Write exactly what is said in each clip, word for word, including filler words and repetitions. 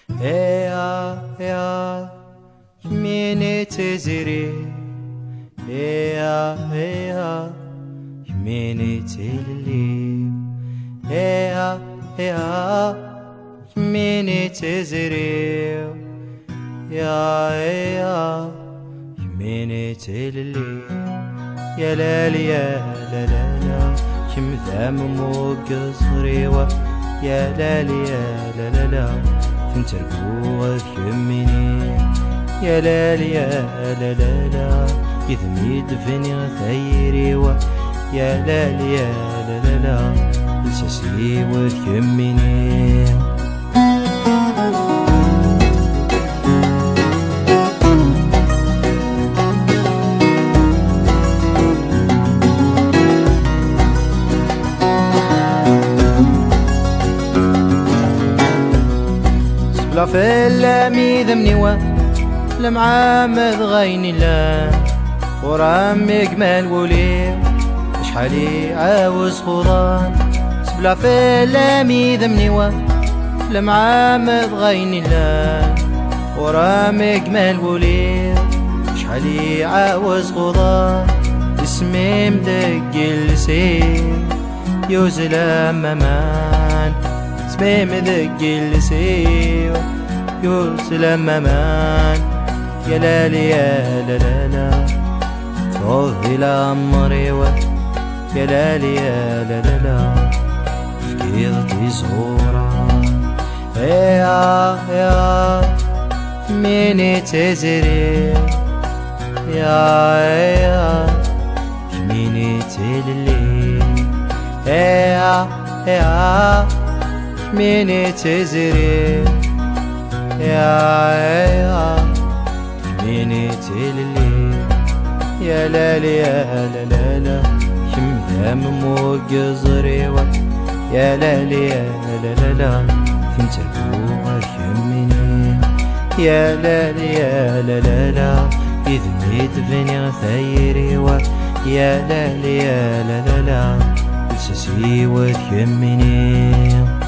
يا يا يميني تزري يا يا يميني تللي يا يا يميني تزري يا يا يميني تللي يا لالي يا لا لا لا كم ذا موق صريوة يا لالي يا لا لا لا فين ترقوة يميني يا لالي يا لا لا لا يذمي دفني ثيريوة يا لالي يا لا لا لا لساسي ويميني لا فلامي ذمنيوا لمعامد غيني لا ورامي جمال ولي شحالي عاوز خضان سبلا فلامي ذمنيوا لمعامد غيني لا ورامي جمال ولي شحالي عاوز خضان اسمي مدقل سير يوزل أمامان اسمي مدقل سير يوزل أمامان يا لالي يا لا لا لا فوضي لأمري يا لالي يا لا لا لا فكيرتي زهورة يا يا ميني تزري يا يا ميني تللي يا يا ميني تزري يا يا ميني تللي يا لالي يا لا لا لا كم ذا موق زريوة يا لالي يا لا لا لا فين ترقوة يميني يا لالي يا لا لا لا يذمي دفني ثيريوة يا لالي يا لا لا لا لساسي ويميني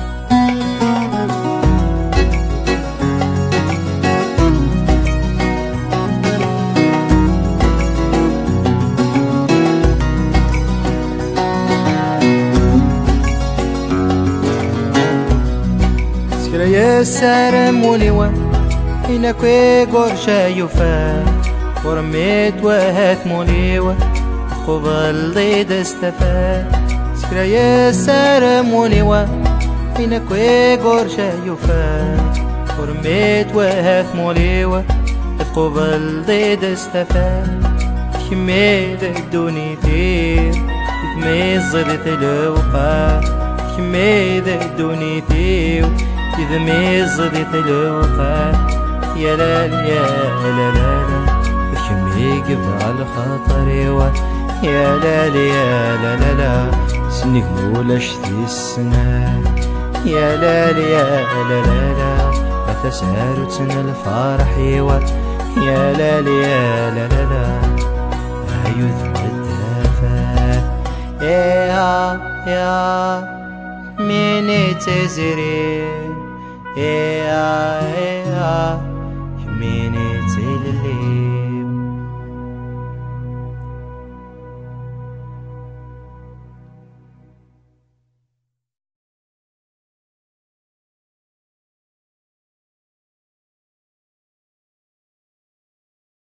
يا سارم وليوا إنا كوي قرشا يوفا ورميت وهات موليوا قبل ضيد استفا سكرا يا سارم وليوا إنا كوي قرشا يوفا ورميت وهات موليوا قبل ضيد استفا كمي دوني فيه كمي زدت الوقا كمي دوني فيه إذا ميزدي تلوقع يا لال يا لا لا لا كمي قبل خاطري يا لال يا لا لا لا سنك مولاش ذي السنة يا لال يا لا لا لا فتسارتنا الفرح يا لال يا لا لا لا عيوذ بالدافع يا يا ميني تزري يا يا